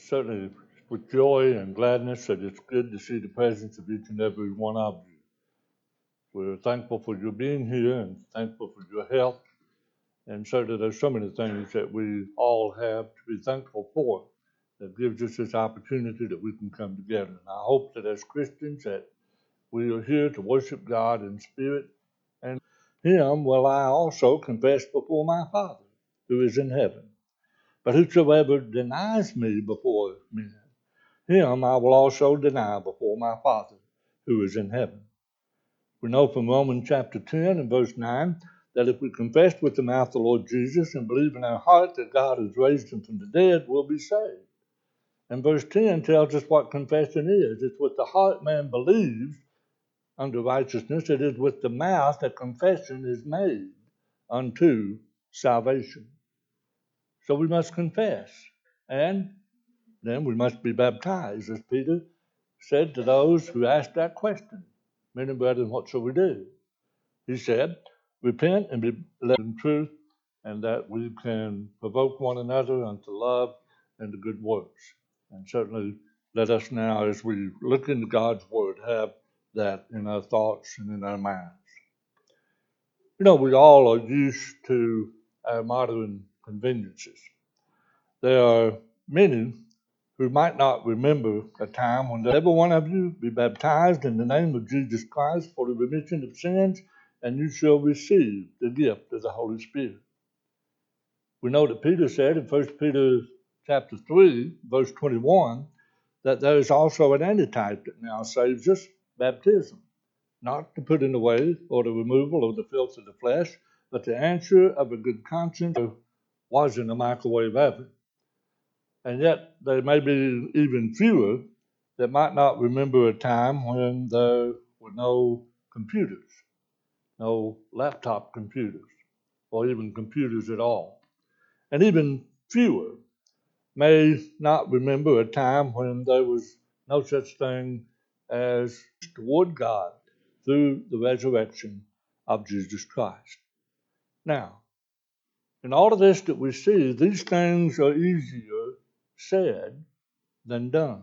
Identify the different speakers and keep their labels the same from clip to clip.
Speaker 1: certainly with joy and gladness that it's good to see the presence of each and every one of you. We're thankful for your being here and thankful for your health. And certainly there's so many things that we all have to be thankful for that gives us this opportunity that we can come together. And I hope that as Christians that we are here to worship God in spirit and him will I also confess before my Father who is in heaven. But whosoever denies me before men, him I will also deny before my Father who is in heaven. We know from Romans chapter 10 and verse 9 that if we confess with the mouth the Lord Jesus and believe in our heart that God has raised him from the dead, we'll be saved. And verse 10 tells us what confession is. It's with the heart man believes unto righteousness. It is with the mouth that confession is made unto salvation. So we must confess. And then we must be baptized, as Peter said to those who asked that question. Men and brethren, what shall we do? He said, repent and be led in truth, and that we can provoke one another unto love and to good works. And certainly let us now, as we look into God's word, have that in our thoughts and in our minds. You know, we all are used to our modern conveniences. There are many who might not remember a time when every one of you be baptized in the name of Jesus Christ for the remission of sins, and you shall receive the gift of the Holy Spirit. We know that Peter said in 1 Peter chapter 3, verse 21, that there is also an antitype that now saves us, baptism, not the putting away or the removal of the filth of the flesh, but the answer of a good conscience was in the microwave oven. And yet there may be even fewer that might not remember a time when there were no computers, no laptop computers, or even computers at all. And even fewer may not remember a time when there was no such thing as toward God through the resurrection of Jesus Christ. Now, in all of this that we see, these things are easier said than done.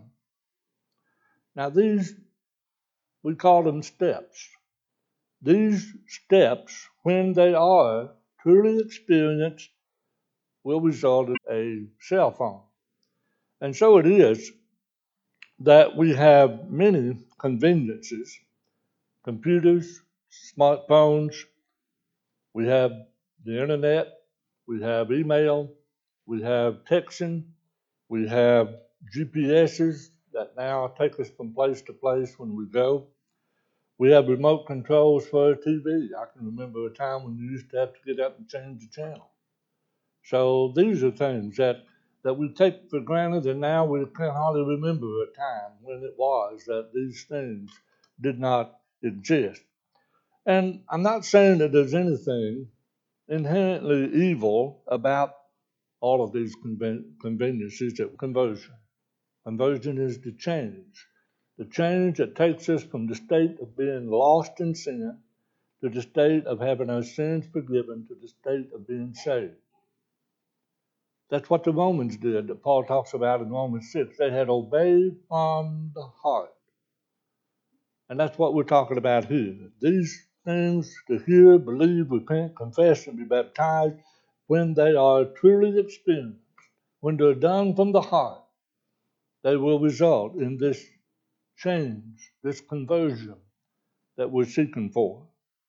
Speaker 1: Now these, we call them steps. These steps, when they are truly experienced, will result in a cell phone. And so it is that we have many conveniences, computers, smartphones, we have the internet, we have email, we have texting, we have GPSs that now take us from place to place when we go. We have remote controls for our TV. I can remember a time when you used to have to get up and change the channel. So these are things that we take for granted, and now we can hardly remember a time when it was that these things did not exist. And I'm not saying that there's anything inherently evil about all of these conveniences that conversion. Conversion is the change that takes us from the state of being lost in sin to the state of having our sins forgiven to the state of being saved. That's what the Romans did that Paul talks about in Romans 6. They had obeyed from the heart. And that's what we're talking about here. These things to hear, believe, repent, confess, and be baptized, when they are truly experienced, when they're done from the heart, they will result in this change, this conversion that we're seeking for.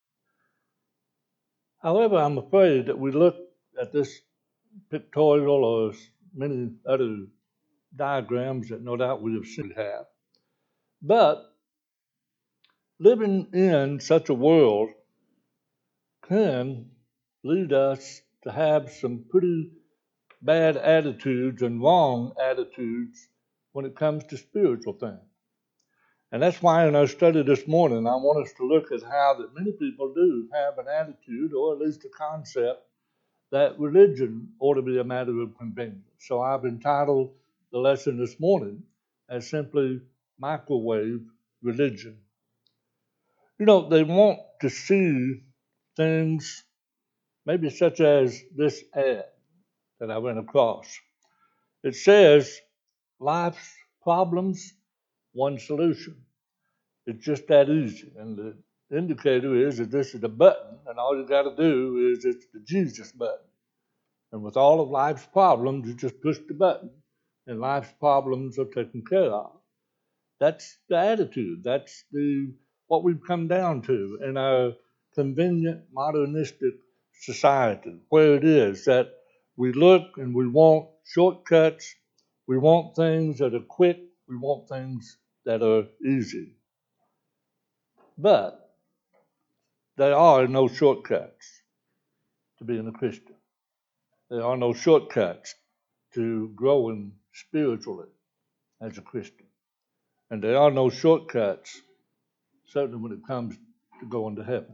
Speaker 1: However, I'm afraid that we look at this pictorial or many other diagrams that no doubt we have seen. But living in such a world can lead us to have some pretty bad attitudes and wrong attitudes when it comes to spiritual things. And that's why in our study this morning, I want us to look at how that many people do have an attitude, or at least a concept, that religion ought to be a matter of convenience. So I've entitled the lesson this morning as simply microwave religion. You know, they want to see things maybe such as this ad that I ran across. It says, life's problems, one solution. It's just that easy. And the indicator is that this is a button, and all you got to do is it's the Jesus button. And with all of life's problems, you just push the button, and life's problems are taken care of. That's the attitude. That's what we've come down to in our convenient, modernistic society, where it is that we look and we want shortcuts, we want things that are quick, we want things that are easy. But there are no shortcuts to being a Christian. There are no shortcuts to growing spiritually as a Christian. And there are no shortcuts, certainly when it comes to going to heaven.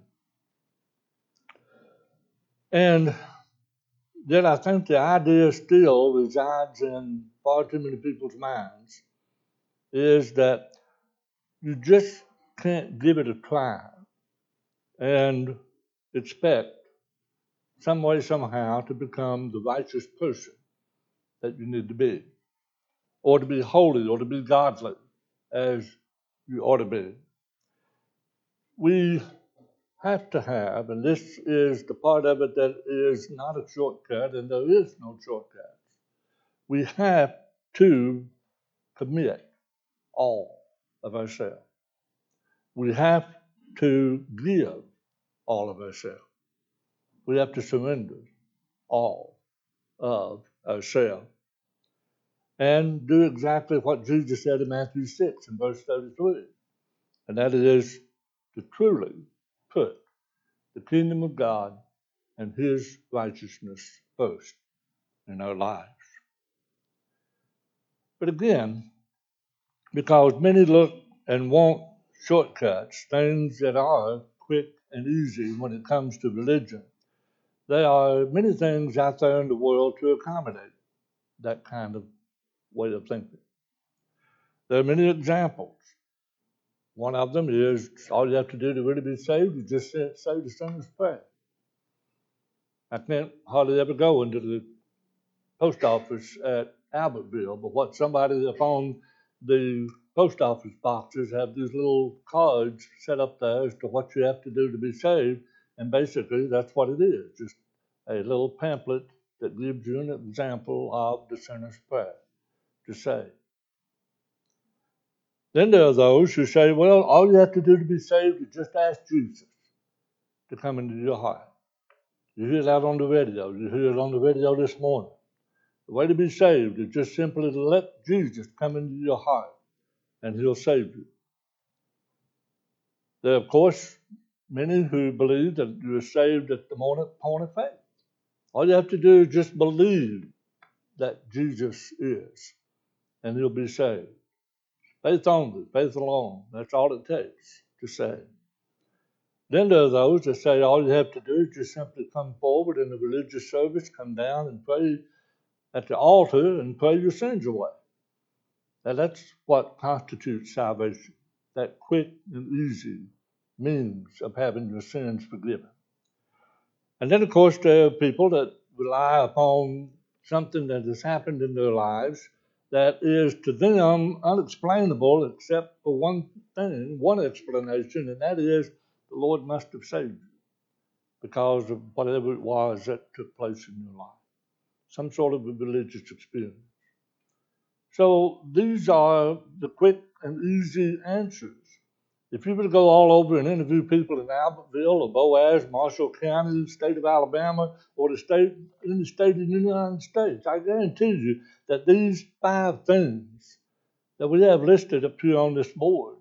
Speaker 1: And yet I think the idea still resides in far too many people's minds, is that you just can't give it a try and expect some way, somehow, to become the righteous person that you need to be, or to be holy, or to be godly, as you ought to be. We have to have, and this is the part of it that is not a shortcut, and there is no shortcuts. We have to commit all of ourselves. We have to give all of ourselves. We have to surrender all of ourselves and do exactly what Jesus said in Matthew 6 and verse 33, and that is to truly put the kingdom of God and His righteousness first in our lives. But again, because many look and want shortcuts, things that are quick and easy when it comes to religion, there are many things out there in the world to accommodate that kind of way of thinking. There are many examples. One of them is all you have to do to really be saved is just say the sinner's prayer. I can't hardly ever go into the post office at Albertville, but what somebody up on the post office boxes have these little cards set up there as to what you have to do to be saved, and basically that's what it is, just a little pamphlet that gives you an example of the sinner's prayer to say. Then there are those who say, well, all you have to do to be saved is just ask Jesus to come into your heart. You hear that on the radio. You hear it on the radio this morning. The way to be saved is just simply to let Jesus come into your heart, and He'll save you. There are, of course, many who believe that you are saved at the point of faith. All you have to do is just believe that Jesus is, and you'll be saved. Faith only, faith alone. That's all it takes to save. Then there are those that say all you have to do is just simply come forward in a religious service, come down and pray at the altar and pray your sins away. Now that's what constitutes salvation, that quick and easy means of having your sins forgiven. And then, of course, there are people that rely upon something that has happened in their lives that is to them unexplainable except for one thing, one explanation, and that is the Lord must have saved you because of whatever it was that took place in your life, some sort of a religious experience. So these are the quick and easy answers. If you were to go all over and interview people in Albertville or Boaz, Marshall County, the state of Alabama, or in the state of the United States, I guarantee you that these 5 things that we have listed up here on this board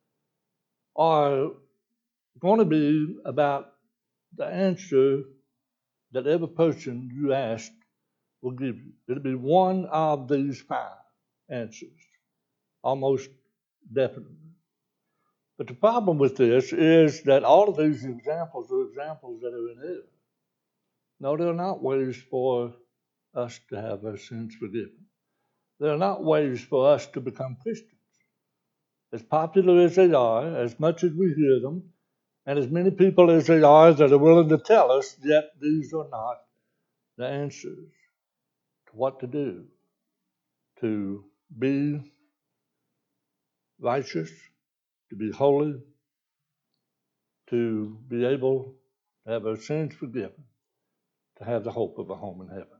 Speaker 1: are going to be about the answer that every person you ask will give you. It'll be one of these 5 answers, almost definitely. But the problem with this is that all of these examples are examples that are in here. No, they're not ways for us to have our sins forgiven. They're not ways for us to become Christians. As popular as they are, as much as we hear them, and as many people as they are that are willing to tell us, yet these are not the answers to what to do to be righteous, to be holy, to be able to have our sins forgiven, to have the hope of a home in heaven.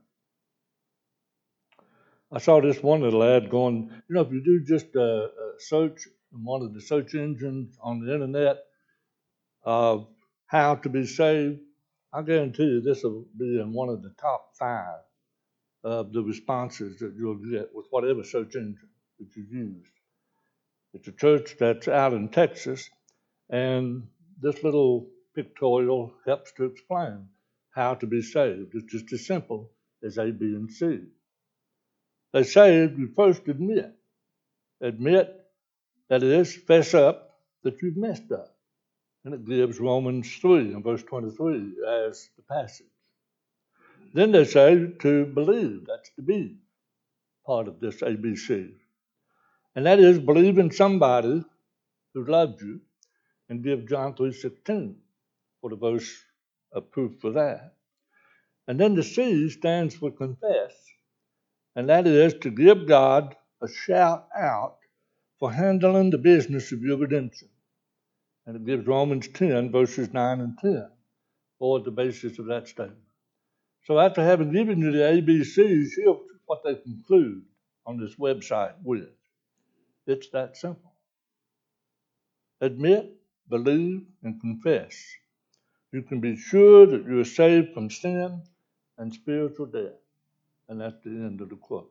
Speaker 1: I saw this one little ad going, if you do just a search in one of the search engines on the internet of how to be saved, I guarantee you this will be in one of the top 5 of the responses that you'll get with whatever search engine that you use. It's a church that's out in Texas, and this little pictorial helps to explain how to be saved. It's just as simple as A, B, and C. They say you first admit that it is, fess up that you've messed up. And it gives Romans 3 and verse 23 as the passage. Then they say to believe, that's the B part of this ABC. And that is believe in somebody who loved you, and give John 3:16 for the verse of proof for that. And then the C stands for confess, and that is to give God a shout out for handling the business of your redemption. And it gives Romans 10 verses 9 and 10 for the basis of that statement. So after having given you the ABCs, here's what they conclude on this website with. It's that simple. Admit, believe, and confess. You can be sure that you are saved from sin and spiritual death. And that's the end of the quote.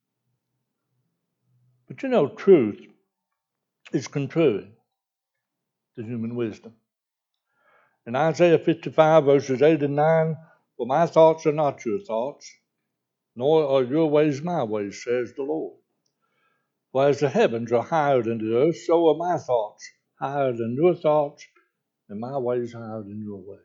Speaker 1: But truth is contrary to human wisdom. In Isaiah 55 verses 8 and 9, for my thoughts are not your thoughts, nor are your ways my ways, says the Lord. For as the heavens are higher than the earth, so are my thoughts higher than your thoughts, and my ways higher than your ways.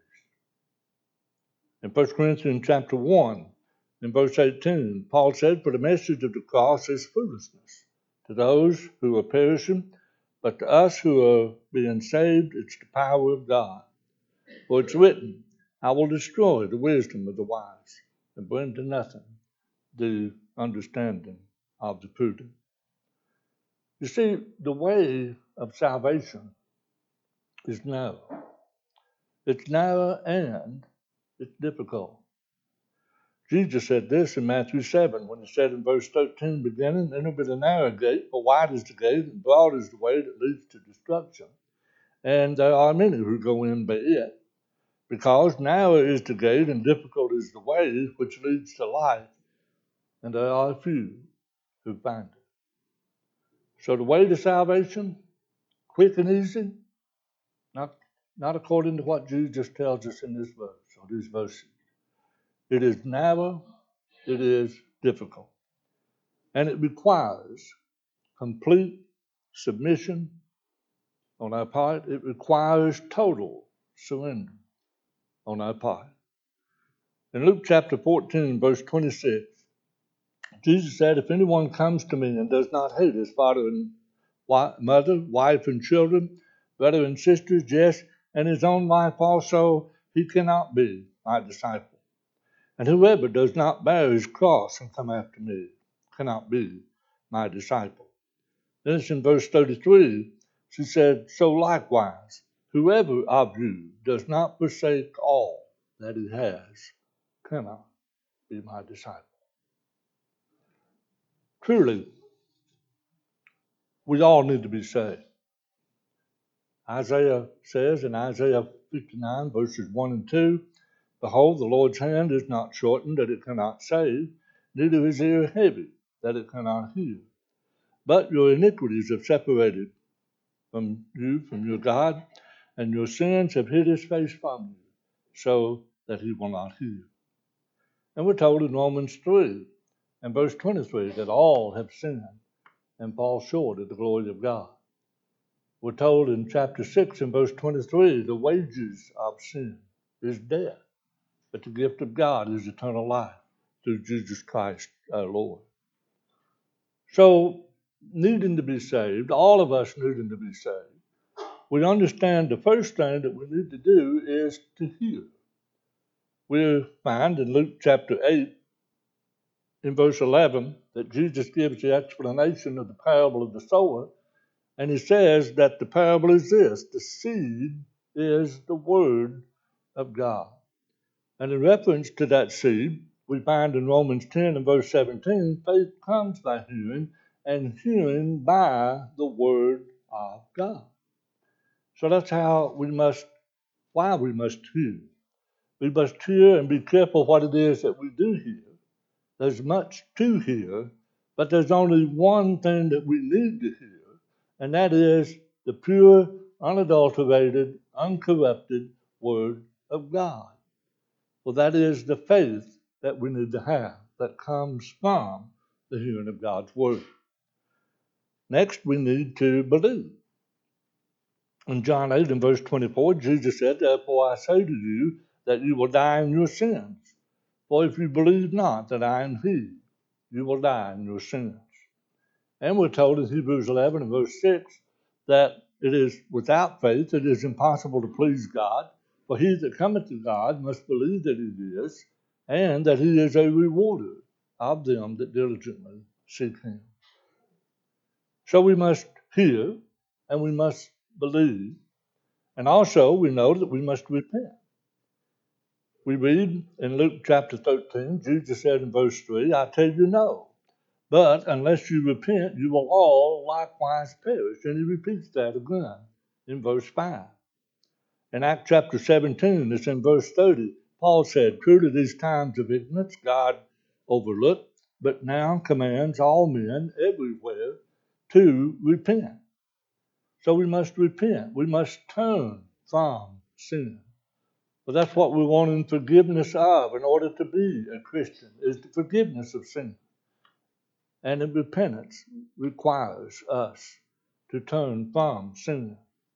Speaker 1: In 1 Corinthians chapter 1, in verse 18, Paul said, for the message of the cross is foolishness to those who are perishing, but to us who are being saved, it's the power of God. For it's written, I will destroy the wisdom of the wise, and bring to nothing the understanding of the prudent. You see, the way of salvation is narrow. It's narrow and it's difficult. Jesus said this in Matthew 7 when he said in verse 13 beginning, enter with a narrow gate, for wide is the gate and broad is the way that leads to destruction. And there are many who go in by it, because narrow is the gate and difficult is the way which leads to life, and there are few who find it. So the way to salvation, quick and easy, not according to what Jesus tells us in this verse or these verses. It is narrow, it is difficult, and it requires complete submission on our part. It requires total surrender on our part. In Luke chapter 14, verse 26, Jesus said, if anyone comes to me and does not hate his father and mother, wife and children, brother and sisters, yes, and his own life also, he cannot be my disciple. And whoever does not bear his cross and come after me cannot be my disciple. Then it's in verse 33, she said, so likewise, whoever of you does not forsake all that he has cannot be my disciple. Truly, we all need to be saved. Isaiah says in Isaiah 59, verses 1 and 2, behold, the Lord's hand is not shortened that it cannot save, neither his ear heavy that it cannot hear. But your iniquities have separated from you, from your God, and your sins have hid his face from you, so that he will not hear. And we're told in Romans 3 and verse 23 that all have sinned and fall short of the glory of God. We're told in chapter 6 and verse 23, the wages of sin is death, but the gift of God is eternal life through Jesus Christ our Lord. So, needing to be saved, all of us needing to be saved, we understand the first thing that we need to do is to hear. We find in Luke chapter 8 in verse 11 that Jesus gives the explanation of the parable of the sower, and he says that the parable is this: the seed is the word of God. And in reference to that seed, we find in Romans 10 and verse 17, faith comes by hearing, and hearing by the word of God. So that's why we must hear. We must hear and be careful what it is that we do hear. There's much to hear, but there's only one thing that we need to hear, and that is the pure, unadulterated, uncorrupted Word of God. Well, that is the faith that we need to have that comes from the hearing of God's Word. Next, we need to believe. In John 8 and verse 24, Jesus said, therefore I say to you that you will die in your sins. For if you believe not that I am He, you will die in your sins. And we're told in Hebrews 11 and verse 6 that it is without faith it is impossible to please God, for he that cometh to God must believe that he is, and that he is a rewarder of them that diligently seek him. So we must hear and we must believe, and also we know that we must repent. We read in Luke chapter 13, Jesus said in verse 3, I tell you no. But unless you repent, you will all likewise perish. And he repeats that again in verse 5. In Acts chapter 17, it's in verse 30, Paul said, truly these times of ignorance God overlooked, but now commands all men everywhere to repent. So we must repent. We must turn from sin. But that's what we want in forgiveness of in order to be a Christian, is the forgiveness of sin. And repentance requires us to turn from sin.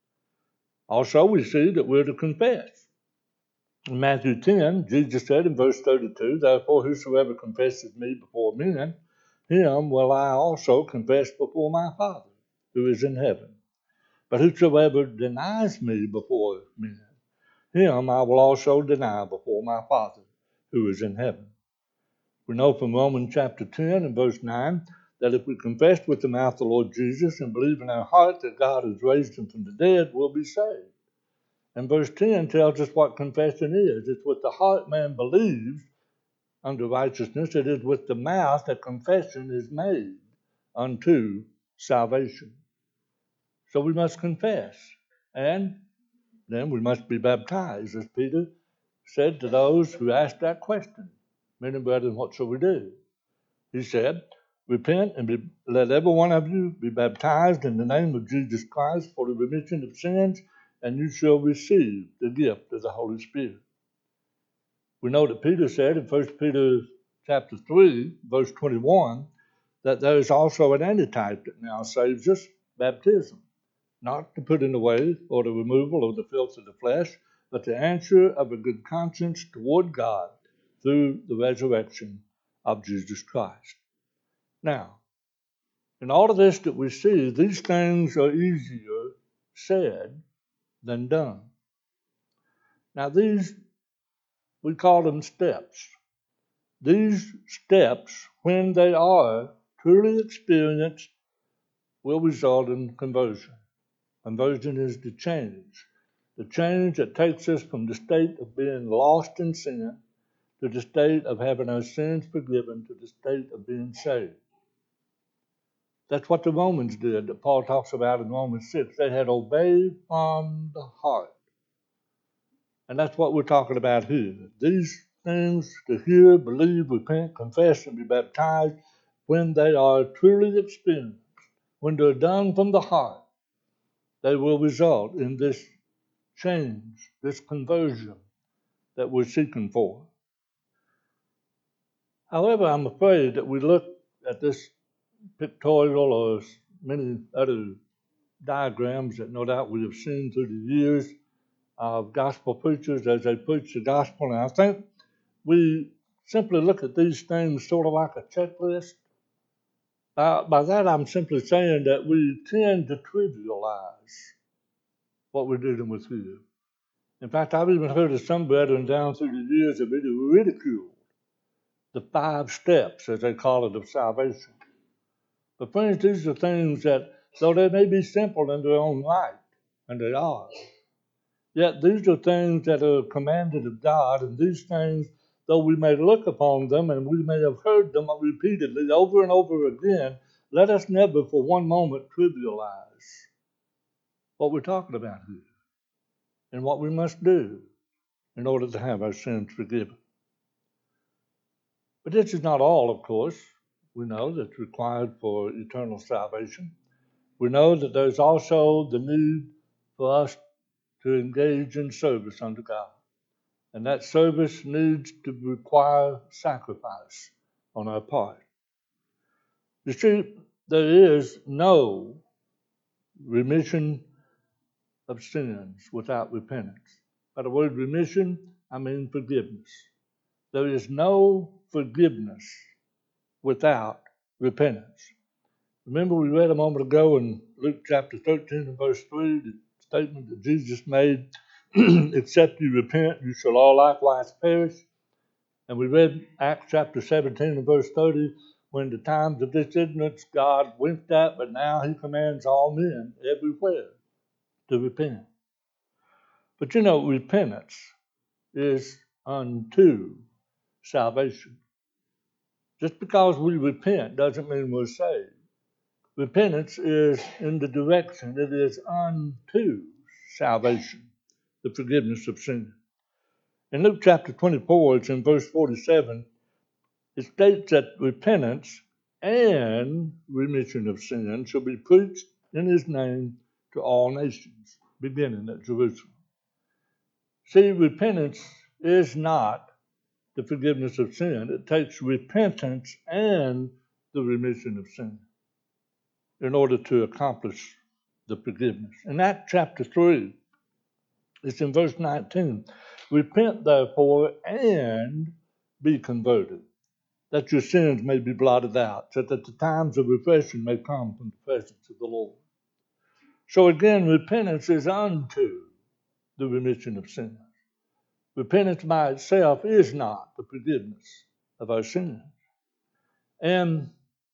Speaker 1: Also, we see that we're to confess. In Matthew 10, Jesus said in verse 32, therefore whosoever confesses me before men, him will I also confess before my Father, who is in heaven. But whosoever denies me before men, him I will also deny before my Father, who is in heaven. We know from Romans chapter 10 and verse 9 that if we confess with the mouth the Lord Jesus and believe in our heart that God has raised him from the dead, we'll be saved. And verse 10 tells us what confession is. It's with the heart man believes unto righteousness. It is with the mouth that confession is made unto salvation. So we must confess. And then we must be baptized, as Peter said to those who asked that question. Men and brethren, what shall we do? He said, repent and let every one of you be baptized in the name of Jesus Christ for the remission of sins, and you shall receive the gift of the Holy Spirit. We know that Peter said in 1 Peter chapter 3, verse 21, that there is also an antitype that now saves us, baptism, not to put in away or the removal of the filth of the flesh, but the answer of a good conscience toward God through the resurrection of Jesus Christ. Now, in all of this that we see, these things are easier said than done. Now, these, we call them steps. These steps, when they are truly experienced, will result in conversion. Conversion is the change that takes us from the state of being lost in sin to the state of having our sins forgiven, to the state of being saved. That's what the Romans did, that Paul talks about in Romans 6. They had obeyed from the heart. And that's what we're talking about here. These things to hear, believe, repent, confess, and be baptized, when they are truly experienced, when they're done from the heart, they will result in this change, this conversion that we're seeking for. However, I'm afraid that we look at this pictorial or many other diagrams that no doubt we have seen through the years of gospel preachers as they preach the gospel, and I think we simply look at these things sort of like a checklist. By that, I'm simply saying that we tend to trivialize what we're dealing with here. In fact, I've even heard of some brethren down through the years have been ridiculed the 5 steps, as they call it, of salvation. But friends, these are things that, though they may be simple in their own right, and they are, yet these are things that are commanded of God, and these things, though we may look upon them and we may have heard them repeatedly over and over again, let us never for one moment trivialize what we're talking about here and what we must do in order to have our sins forgiven. But this is not all, of course. We know that's required for eternal salvation. We know that there's also the need for us to engage in service unto God. And that service needs to require sacrifice on our part. You see, there is no remission of sins without repentance. By the word remission, I mean forgiveness. There is no forgiveness without repentance. Remember, we read a moment ago in Luke chapter 13 and verse 3, the statement that Jesus made, except you repent, you shall all likewise perish. And we read Acts chapter 17 and verse 30, when the times of this ignorance God winked at, but now he commands all men everywhere to repent. But you know, repentance is unto salvation. Just because we repent doesn't mean we're saved. Repentance is in the direction, it is unto salvation, the forgiveness of sin. In Luke chapter 24, it's in verse 47, it states that repentance and remission of sin shall be preached in his name to all nations, beginning at Jerusalem. See, repentance is not the forgiveness of sin. It takes repentance and the remission of sin in order to accomplish the forgiveness. In Acts chapter 3, it's in verse 19, repent therefore and be converted, that your sins may be blotted out, so that the times of refreshing may come from the presence of the Lord. So again, repentance is unto the remission of sins. Repentance by itself is not the forgiveness of our sins. And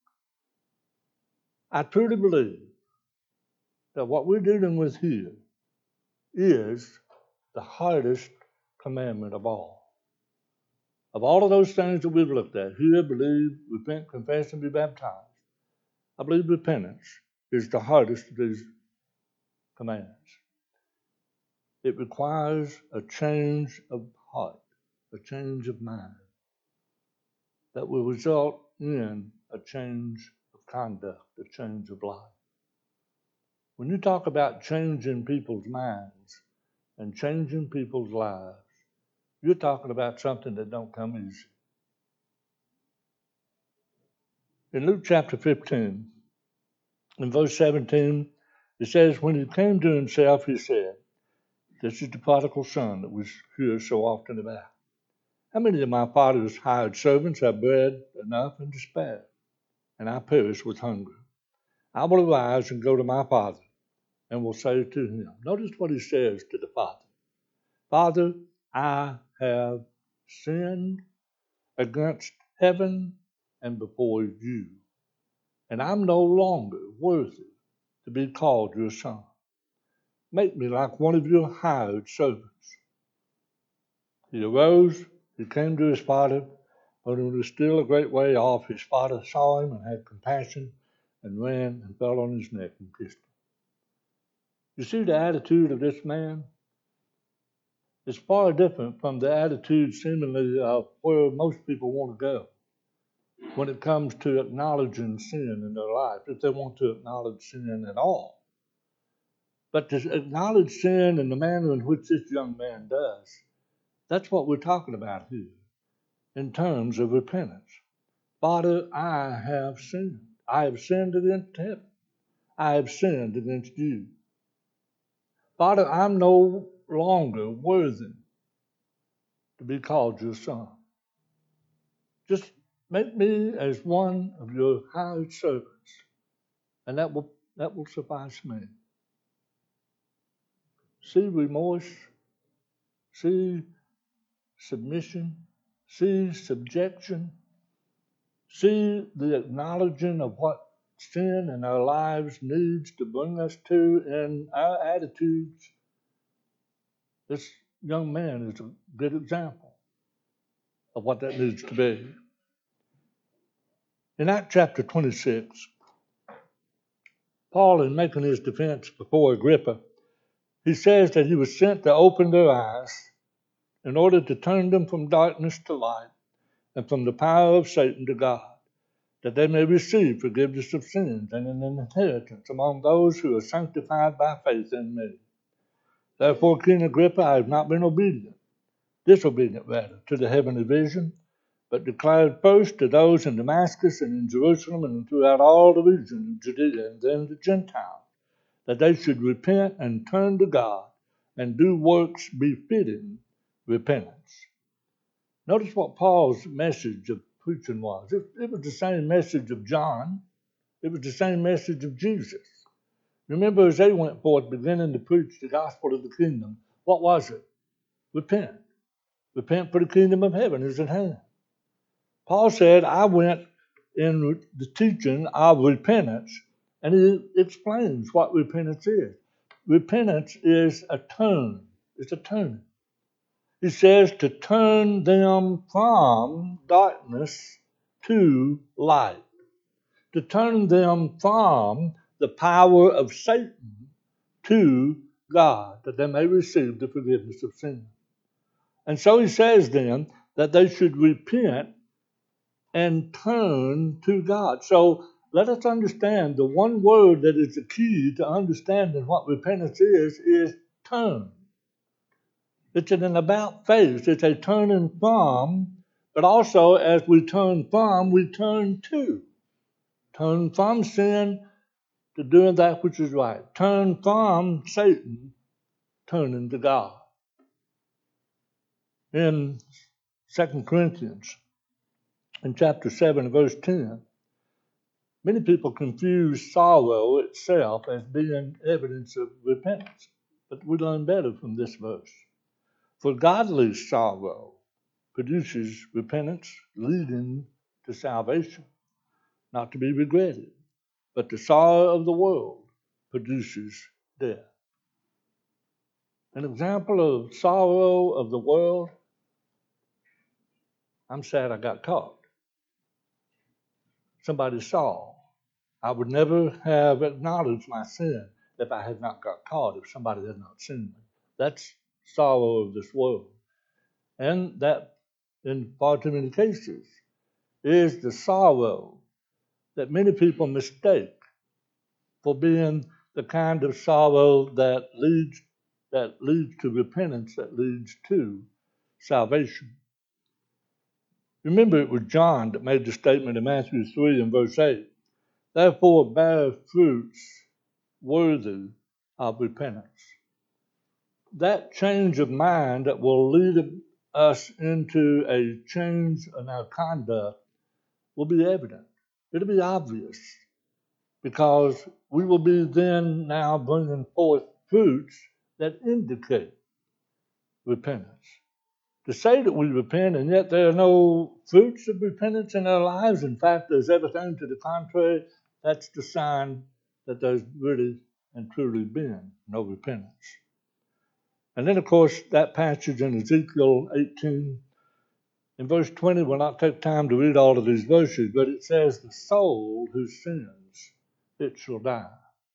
Speaker 1: I truly believe that what we're dealing with here is the hardest commandment of all. Of all of those things that we've looked at, hear, believe, repent, confess, and be baptized, I believe repentance is the hardest of these commandments. It requires a change of heart, a change of mind, that will result in a change of conduct, a change of life. When you talk about changing people's minds and changing people's lives, you're talking about something that don't come easy. In Luke chapter 15, in verse 17, it says, when he came to himself, he said, this is the prodigal son that we hear so often about. How many of my father's hired servants have bread enough and to spare, and I perish with hunger? I will arise and go to my father, and will say to him. Notice what he says to the father. Father, I have sinned against heaven and before you, and I'm no longer worthy to be called your son. Make me like one of your hired servants. He arose, he came to his father, but when he was still a great way off, his father saw him and had compassion and ran and fell on his neck and kissed him. You see the attitude of this man? It's far different from the attitude seemingly of where most people want to go when it comes to acknowledging sin in their life, if they want to acknowledge sin at all. But to acknowledge sin in the manner in which this young man does, that's what we're talking about here in terms of repentance. Father, I have sinned. I have sinned against heaven. I have sinned against you. Father, I'm no longer worthy to be called your son. Just make me as one of your hired servants, and that will suffice me. See remorse, see submission, see subjection, see the acknowledging of what sin in our lives needs to bring us to in our attitudes. This young man is a good example of what that needs to be. In Acts chapter 26, Paul, in making his defense before Agrippa, he says that he was sent to open their eyes in order to turn them from darkness to light and from the power of Satan to God, that they may receive forgiveness of sins and an inheritance among those who are sanctified by faith in me. Therefore, King Agrippa, I have not been disobedient rather, to the heavenly vision, but declared first to those in Damascus and in Jerusalem and throughout all the region of Judea and then the Gentiles, that they should repent and turn to God and do works befitting repentance. Notice what Paul's message of preaching was. It was the same message of John. It was the same message of Jesus. Remember, as they went forth beginning to preach the gospel of the kingdom, what was it? Repent. Repent, for the kingdom of heaven is at hand. Paul said, I went in the teaching of repentance, and he explains what repentance is. Repentance is a turn. It's a turning. He says to turn them from darkness to light. To turn them from the power of Satan to God, that they may receive the forgiveness of sin. And so he says then that they should repent and turn to God. So let us understand the one word that is the key to understanding what repentance is turn. It's an about face. It's a turning from, but also as we turn from, we turn to. Turn from sin to doing that which is right. Turn from Satan, turning to God. In 2 Corinthians, in chapter 7, verse 10, many people confuse sorrow itself as being evidence of repentance. But we learn better from this verse. For godly sorrow produces repentance leading to salvation, not to be regretted. But the sorrow of the world produces death. An example of sorrow of the world, I'm sad I got caught. Somebody saw. I would never have acknowledged my sin if I had not got caught, if somebody had not seen me. That's sorrow of this world. And that, in far too many cases, is the sorrow that many people mistake for being the kind of sorrow that leads to repentance, that leads to salvation. Remember, it was John that made the statement in Matthew 3 and verse 8, therefore bear fruits worthy of repentance. That change of mind that will lead us into a change in our conduct will be evident. It'll be obvious because we will be then now bringing forth fruits that indicate repentance. To say that we repent and yet there are no fruits of repentance in our lives, in fact, there's everything to the contrary, that's the sign that there's really and truly been no repentance. And then, of course, that passage in Ezekiel 18, in verse 20, we'll not take time to read all of these verses, but it says, the soul who sins, it shall die.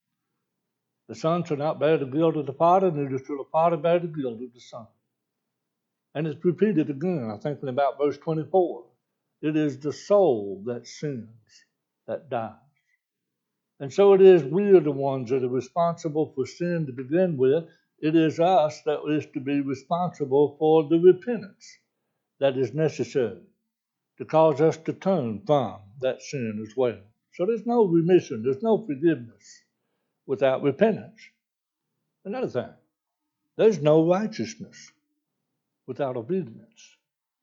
Speaker 1: The Son shall not bear the guilt of the Father, neither shall the Father bear the guilt of the Son. And it's repeated again, I think, in about verse 24. It is the soul that sins, that dies. And so it is we are the ones that are responsible for sin to begin with. It is us that is to be responsible for the repentance that is necessary to cause us to turn from that sin as well. So there's no remission, there's no forgiveness without repentance. Another thing, there's no righteousness without obedience.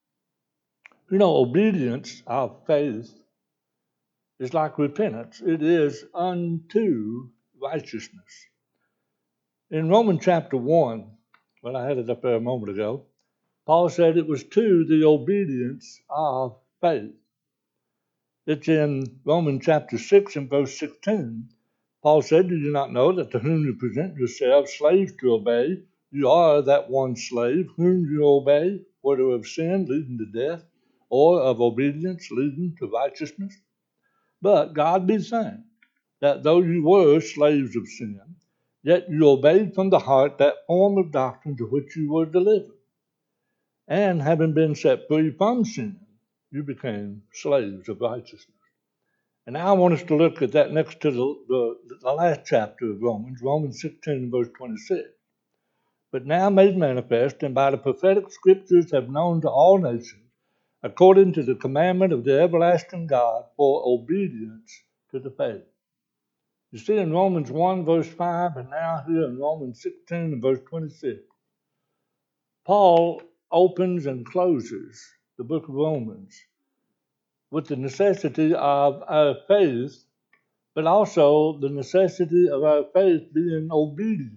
Speaker 1: You know, obedience, our faith, is like repentance. It is unto righteousness. In Romans chapter 1, well, I had it up there a moment ago, Paul said it was to the obedience of faith. It's in Romans chapter 6 and verse 16. Paul said, do you not know that to whom you present yourselves slaves to obey, you are that one slave whom you obey, whether of sin leading to death, or of obedience leading to righteousness? But God be thanked that though you were slaves of sin, yet you obeyed from the heart that form of doctrine to which you were delivered. And having been set free from sin, you became slaves of righteousness. And now I want us to look at that next to the last chapter of Romans, Romans 16 verse 26. But now made manifest, and by the prophetic scriptures have known to all nations, according to the commandment of the everlasting God, for obedience to the faith. You see in Romans 1 verse 5, and now here in Romans 16 and verse 26, Paul opens and closes the book of Romans with the necessity of our faith, but also the necessity of our faith being obedient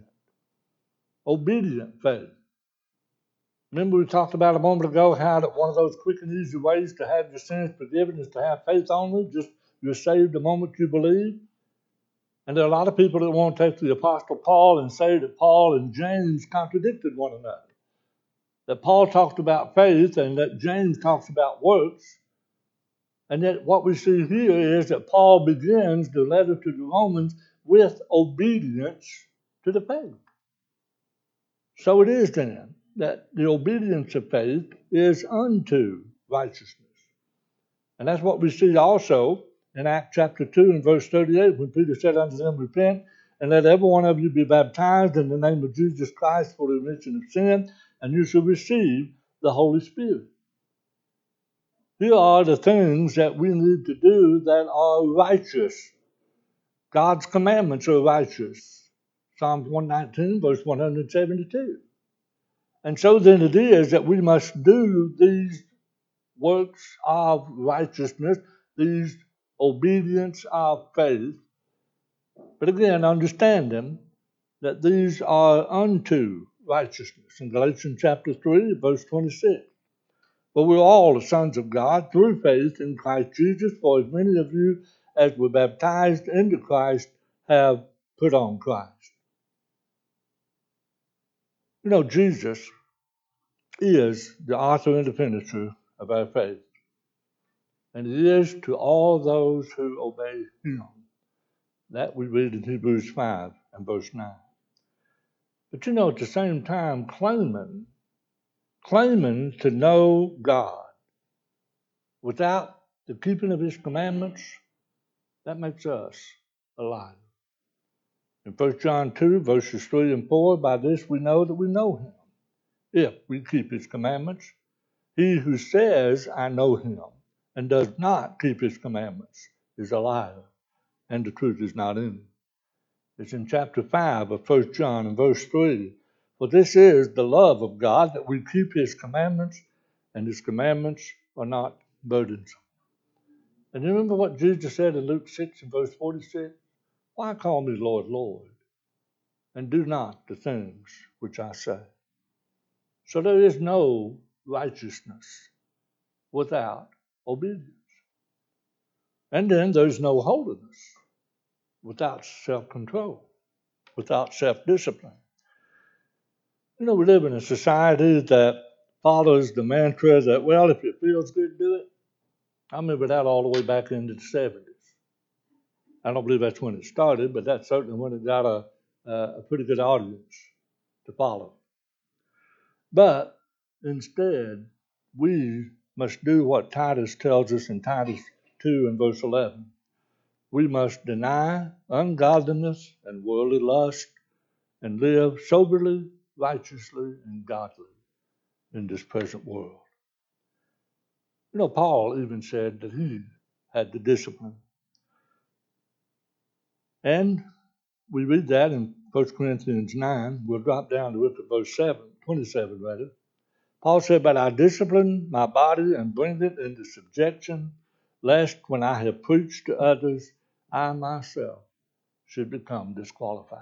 Speaker 1: faith. Remember we talked about a moment ago how that one of those quick and easy ways to have your sins forgiven is to have faith only, just you're saved the moment you believe. And there are a lot of people that want to take the Apostle Paul and say that Paul and James contradicted one another. That Paul talked about faith and that James talks about works. And yet what we see here is that Paul begins the letter to the Romans with obedience to the faith. So it is then that the obedience of faith is unto righteousness. And that's what we see also in Acts chapter 2 and verse 38 when Peter said unto them, repent and let every one of you be baptized in the name of Jesus Christ for the remission of sin, and you shall receive the Holy Spirit. Here are the things that we need to do that are righteous. God's commandments are righteous. Psalm 119, verse 172. And so then it is that we must do these works of righteousness, these obedience of faith. But again, understanding that these are unto righteousness. In Galatians chapter 3, verse 26. For we're all the sons of God through faith in Christ Jesus, for as many of you as were baptized into Christ have put on Christ. You know, Jesus is the author and the finisher of our faith. And it is to all those who obey him. That we read in Hebrews 5 and verse 9. But you know, at the same time, claiming to know God without the keeping of his commandments, that makes us a liar. In 1 John 2, verses 3 and 4, by this we know that we know him, if we keep his commandments. He who says, I know him, and does not keep his commandments is a liar, and the truth is not in him. It's in chapter 5 of 1 John and verse 3. For this is the love of God, that we keep his commandments, and his commandments are not burdensome. And you remember what Jesus said in Luke 6 and verse 46? Why call me Lord, Lord, and do not the things which I say? So there is no righteousness without obedience. And then there's no holiness without self-control, without self-discipline. You know, we live in a society that follows the mantra that, well, if it feels good, do it. I remember that all the way back into the 70s. I don't believe that's when it started, but that's certainly when it got a pretty good audience to follow. But instead, we must do what Titus tells us in Titus 2 and verse 11. We must deny ungodliness and worldly lust and live soberly, righteously, and godly in this present world. You know, Paul even said that he had the discipline. And we read that in 1 Corinthians 9. We'll drop down to look at verse 27 rather. Paul said, but I discipline my body and bring it into subjection, lest when I have preached to others, I myself should become disqualified.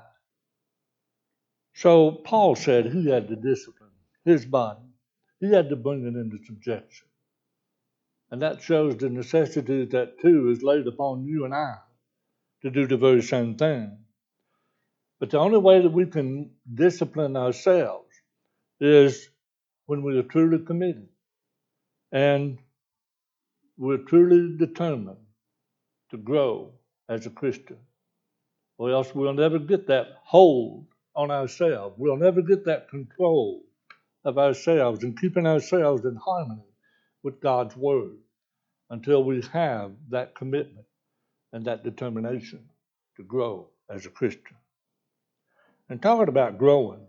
Speaker 1: So Paul said he had to discipline his body. He had to bring it into subjection. And that shows the necessity that too is laid upon you and I to do the very same thing. But the only way that we can discipline ourselves is when we are truly committed and we're truly determined to grow as a Christian. Or else we'll never get that hold on ourselves. We'll never get that control of ourselves and keeping ourselves in harmony with God's Word until we have that commitment and that determination to grow as a Christian. And talking about growing,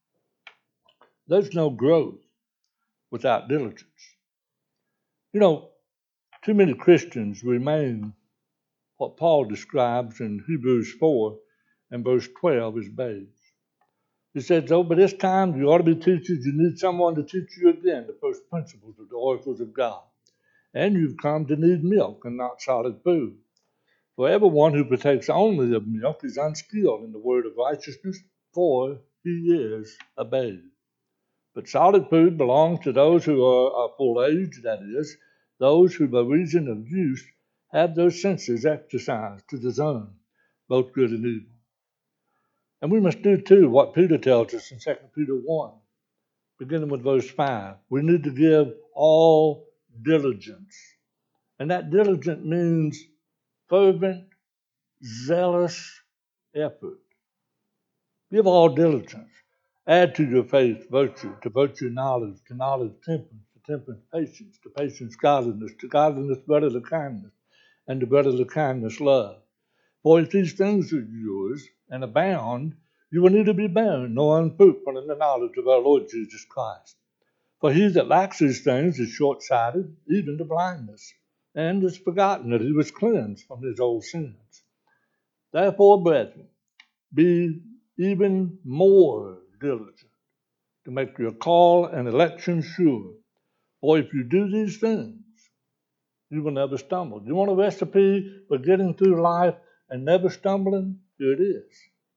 Speaker 1: there's no growth without diligence. You know, too many Christians remain what Paul describes in Hebrews 4 and verse 12 as babes. He says, oh, by this time you ought to be teachers. You need someone to teach you again the first principles of the oracles of God. And you've come to need milk and not solid food. For everyone who partakes only of milk is unskilled in the word of righteousness, for he is a babe. But solid food belongs to those who are full age, that is, those who by reason of use have their senses exercised to discern both good and evil. And we must do too what Peter tells us in 2 Peter 1, beginning with verse 5. We need to give all diligence. And that diligent means fervent, zealous effort. Give all diligence. Add to your faith virtue, to virtue knowledge, to knowledge temperance, to temperance patience, to patience godliness, to godliness brotherly kindness, and to brotherly kindness love. For if these things are yours and abound, you will neither be barren nor unfruitful in the knowledge of our Lord Jesus Christ. For he that lacks these things is short-sighted, even to blindness, and has forgotten that he was cleansed from his old sins. Therefore, brethren, be even more diligent to make your call and election sure. For if you do these things, you will never stumble. You want a recipe for getting through life and never stumbling? Here it is.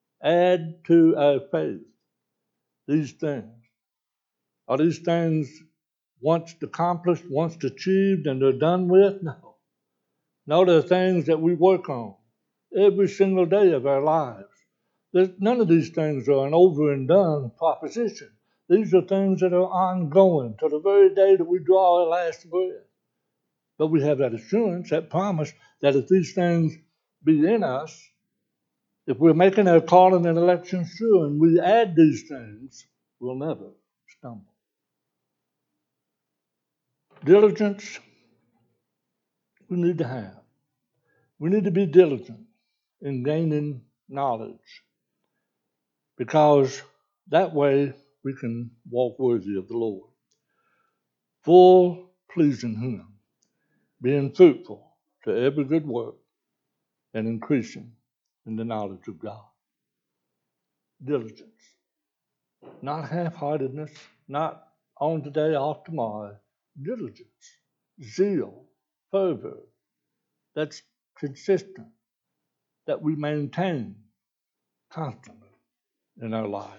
Speaker 1: Add to our faith these things. Are these things once accomplished, once achieved, and they're done with? No. No, they're things that we work on every single day of our lives. None of these things are an over and done proposition. These are things that are ongoing to the very day that we draw our last breath. But we have that assurance, that promise, that if these things be in us, if we're making our calling and election sure and we add these things, we'll never stumble. Diligence, we need to have. We need to be diligent in gaining knowledge, because that way we can walk worthy of the Lord, full pleasing Him, being fruitful to every good work and increasing in the knowledge of God. Diligence, not half-heartedness, not on today, off tomorrow. Diligence, zeal, fervor, that's consistent, that we maintain constantly in our lives.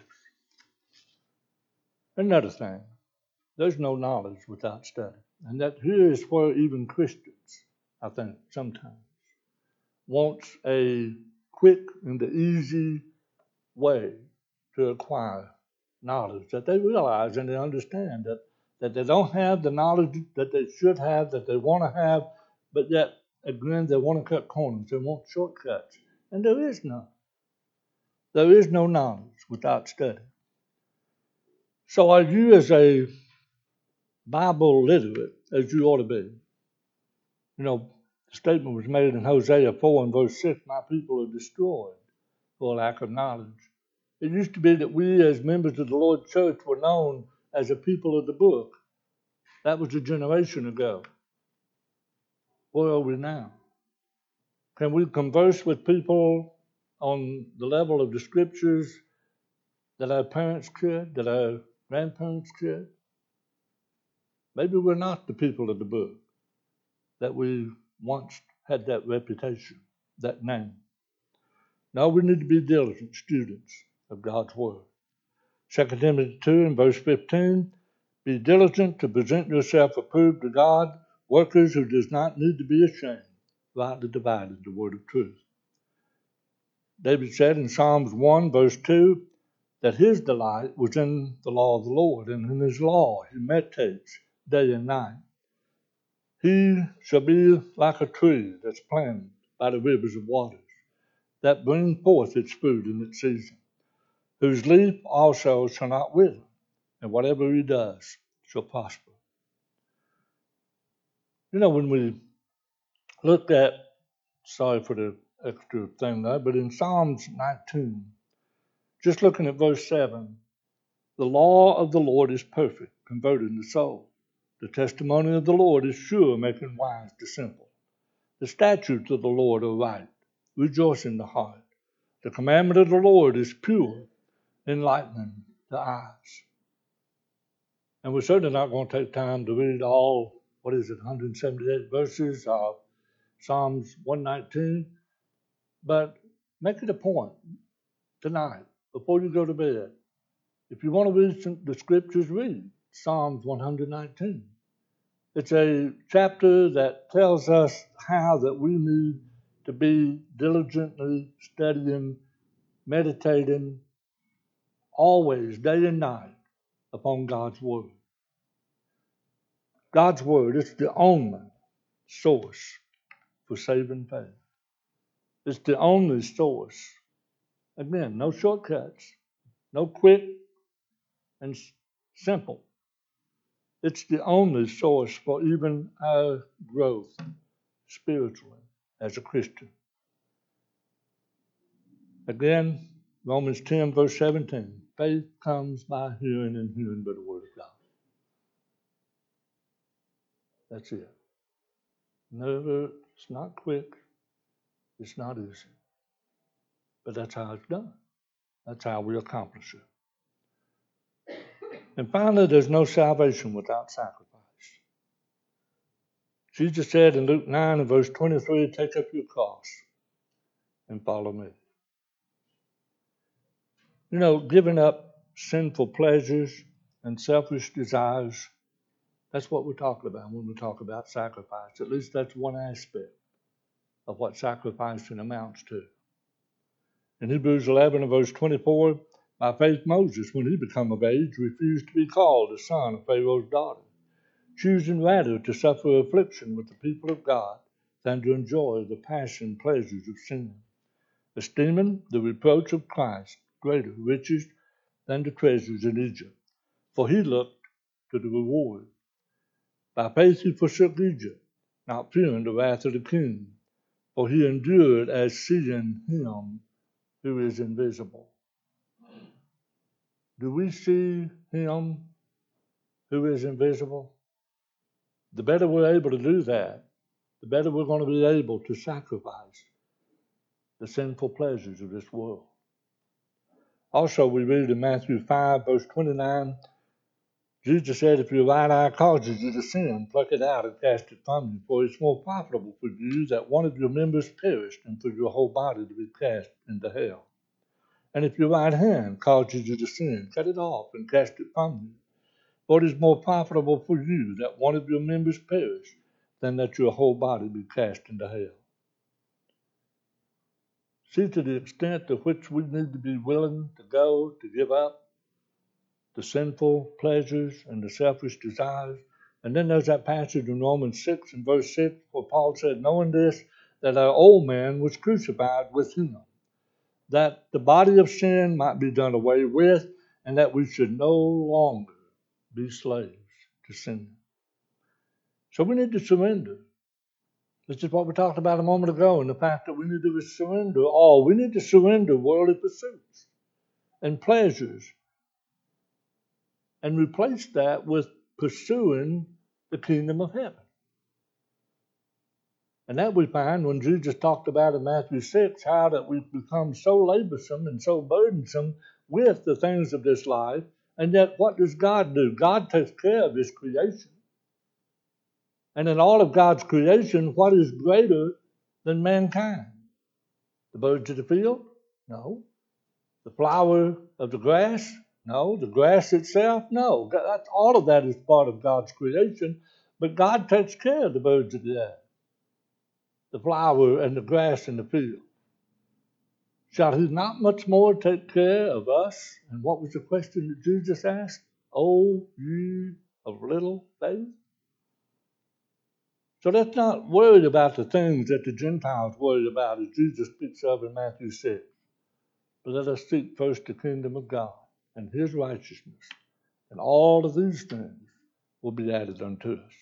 Speaker 1: Another thing, there's no knowledge without study. And that here is where even Christians, I think, sometimes want a quick and easy way to acquire knowledge, that they realize and they understand that they don't have the knowledge that they should have, that they want to have, but yet, again, they want to cut corners, they want shortcuts. And there is none. There is no knowledge without study. So are you as a Bible literate as you ought to be? You know, the statement was made in Hosea 4 and verse 6, my people are destroyed for lack of knowledge. It used to be that we as members of the Lord's church were known as a people of the book. That was a generation ago. Where are we now? Can we converse with people on the level of the scriptures that our parents could, that our grandparents could? Maybe we're not the people of the book that we once had that reputation, that name. Now we need to be diligent students of God's Word. 2 Timothy 2 and verse 15, be diligent to present yourself approved to God, workers who does not need to be ashamed, rightly dividing the word of truth. David said in Psalms 1, verse 2, that his delight was in the law of the Lord, and in his law he meditates day and night. He shall be like a tree that's planted by the rivers of waters, that bring forth its fruit in its season, whose leaf also shall not wither, and whatever he does shall prosper. When we look at, sorry for the extra thing there, but in Psalms 19, just looking at verse 7, the law of the Lord is perfect, converting the soul. The testimony of the Lord is sure, making wise the simple. The statutes of the Lord are right, rejoicing the heart. The commandment of the Lord is pure, enlightening the eyes. And we're certainly not going to take time to read all, 178 verses of Psalms 119, but make it a point tonight, before you go to bed. If you want to read the scriptures, read Psalms 119. It's a chapter that tells us how that we need to be diligently studying, meditating, always, day and night, upon God's Word. God's Word is the only source for saving faith. It's the only source. Again, no shortcuts, no quick and simple. It's the only source for even our growth spiritually as a Christian. Again, Romans 10, verse 17, faith comes by hearing, and hearing by the Word of God. That's it. It's not quick, it's not easy, but that's how it's done. That's how we accomplish it. And finally, there's no salvation without sacrifice. Jesus said in Luke 9 and verse 23, take up your cross and follow me. Giving up sinful pleasures and selfish desires, that's what we're talking about when we talk about sacrifice. At least that's one aspect of what sacrificing amounts to. In Hebrews 11 and verse 24, by faith Moses, when he became of age, refused to be called the son of Pharaoh's daughter, choosing rather to suffer affliction with the people of God than to enjoy the passing pleasures of sin, esteeming the reproach of Christ greater riches than the treasures in Egypt, for he looked to the reward. By faith he forsook Egypt, not fearing the wrath of the king, for he endured as seeing him who is invisible. Do we see him who is invisible? The better we're able to do that, the better we're going to be able to sacrifice the sinful pleasures of this world. Also, we read in Matthew 5, verse 29, Jesus said, if your right eye causes you to sin, pluck it out and cast it from you, for it's more profitable for you that one of your members perish than for your whole body to be cast into hell. And if your right hand causes you to sin, cut it off and cast it from you. For it is more profitable for you that one of your members perish than that your whole body be cast into hell. See, to the extent to which we need to be willing to go, to give up the sinful pleasures and the selfish desires. And then there's that passage in Romans 6 and verse 6 where Paul said, knowing this, that our old man was crucified with him, that the body of sin might be done away with, and that we should no longer be slaves to sin. So we need to surrender. This is what we talked about a moment ago, and the fact that we need to surrender all. We need to surrender worldly pursuits and pleasures and replace that with pursuing the kingdom of heaven. And that we find when Jesus talked about in Matthew 6, how that we've become so laborsome and so burdensome with the things of this life, and yet what does God do? God takes care of his creation. And in all of God's creation, what is greater than mankind? The birds of the field? No. The flower of the grass? No. The grass itself? No. All of that is part of God's creation. But God takes care of the birds of the air, the flower and the grass in the field. Shall he not much more take care of us? And what was the question that Jesus asked? Oh, ye of little faith? So let's not worry about the things that the Gentiles worry about, as Jesus speaks of in Matthew 6. But let us seek first the kingdom of God and his righteousness, and all of these things will be added unto us.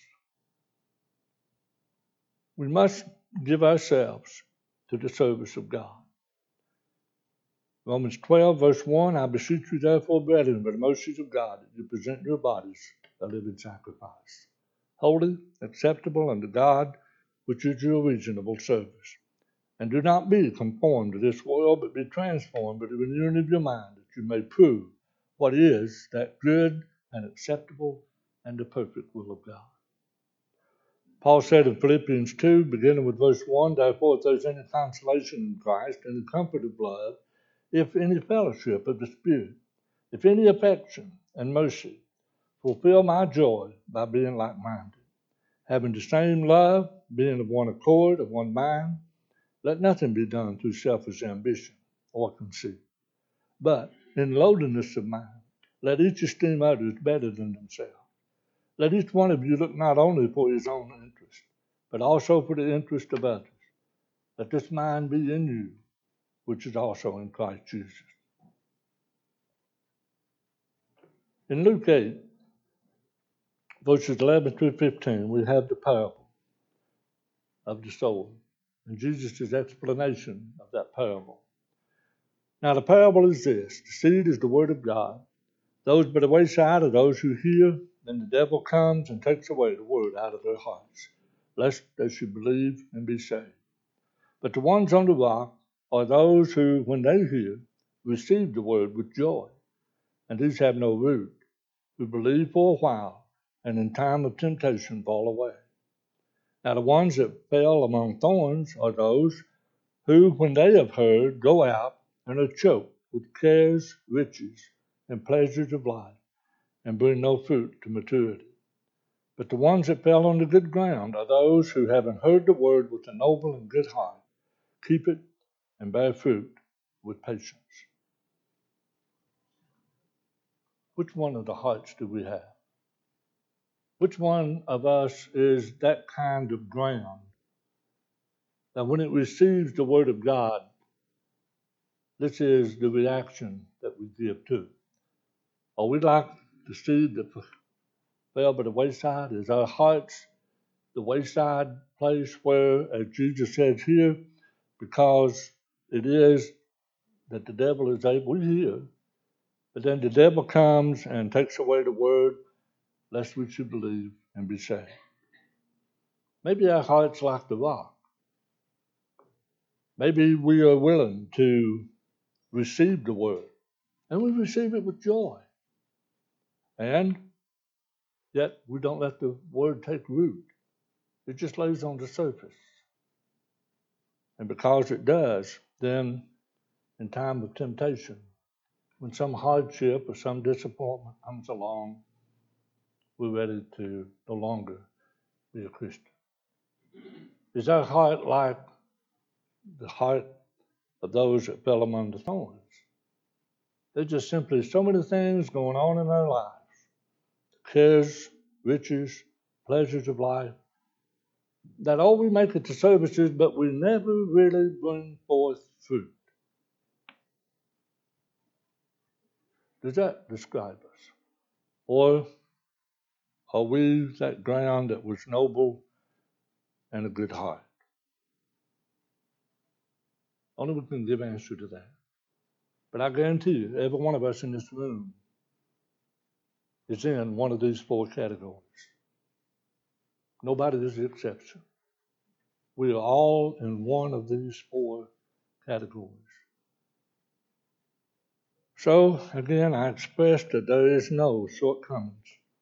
Speaker 1: We must give ourselves to the service of God. Romans 12, verse 1, I beseech you therefore, brethren, by the mercies of God, that you present your bodies a living sacrifice, holy, acceptable unto God, which is your reasonable service. And do not be conformed to this world, but be transformed by the renewing of your mind, that you may prove what is that good and acceptable and the perfect will of God. Paul said in Philippians 2, beginning with verse 1, therefore, if there is any consolation in Christ, any comfort of love, if any fellowship of the Spirit, if any affection and mercy, fulfill my joy by being like-minded, having the same love, being of one accord, of one mind. Let nothing be done through selfish ambition or conceit, but in lowliness of mind, let each esteem others better than themselves. Let each one of you look not only for his own interest, but also for the interest of others. Let this mind be in you, which is also in Christ Jesus. In Luke 8, verses 11 through 15, we have the parable of the sower and Jesus' explanation of that parable. Now, the parable is this: the seed is the word of God. Those by the wayside are those who hear, then the devil comes and takes away the word out of their hearts, lest they should believe and be saved. But the ones on the rock are those who, when they hear, receive the word with joy. And these have no root, who believe for a while, and in time of temptation fall away. Now the ones that fell among thorns are those who, when they have heard, go out and are choked with cares, riches, and pleasures of life, and bring no fruit to maturity. But the ones that fell on the good ground are those who, having heard the word with a noble and good heart, keep it and bear fruit with patience. Which one of the hearts do we have? Which one of us is that kind of ground that when it receives the word of God, this is the reaction that we give to? Are we like the seed that fell by the wayside? Is our hearts the wayside place where, as Jesus says here, because it is that the devil is able, we hear, but then the devil comes and takes away the word, lest we should believe and be saved. Maybe our heart's like the rock. Maybe we are willing to receive the word, and we receive it with joy. And yet we don't let the word take root. It just lays on the surface. And because it does, then in time of temptation, when some hardship or some disappointment comes along, we're ready to no longer be a Christian. Is our heart like the heart of those that fell among the thorns? There's just simply so many things going on in our lives. Cares, riches, pleasures of life, that all we make it to services, but we never really bring forth fruit. Does that describe us? Or are we that ground that was noble and a good heart? Only we can give answer to that. But I guarantee you, every one of us in this room is in one of these four categories. Nobody is the exception. We are all in one of these four categories. So, again, I express that there is no shortcuts,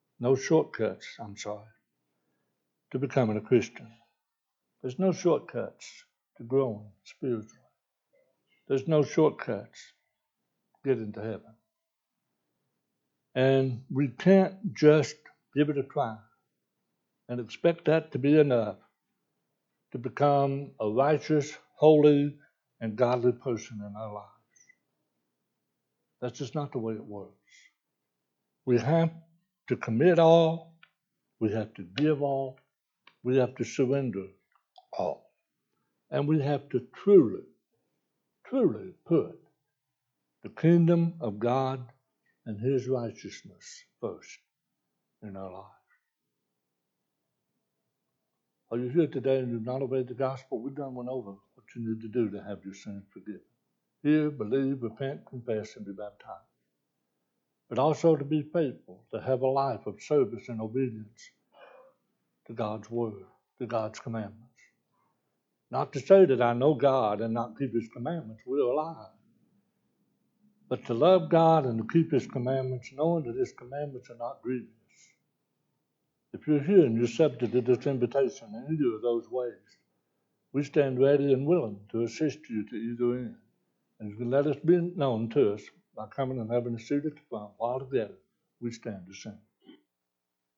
Speaker 1: to becoming a Christian. There's no shortcuts to growing spiritually. There's no shortcuts getting to heaven. And we can't just give it a try. and expect that to be enough to become a righteous, holy, and godly person in our lives. That's just not the way it works. We have to commit all, we have to give all, we have to surrender all. And we have to truly, truly put the kingdom of God and His righteousness first in our lives. Are you here today and you've not obeyed the gospel? We've done one over what you need to do to have your sins forgiven. Hear, believe, repent, confess, and be baptized. But also to be faithful, to have a life of service and obedience to God's word, to God's commandments. Not to say that I know God and not keep His commandments, we're a lie. But to love God and to keep His commandments, knowing that His commandments are not grievous. If you're here and you're subject to this invitation in either of those ways, we stand ready and willing to assist you to either end. And you can let us be known to us by coming and having a seat at the front while together we stand to sing.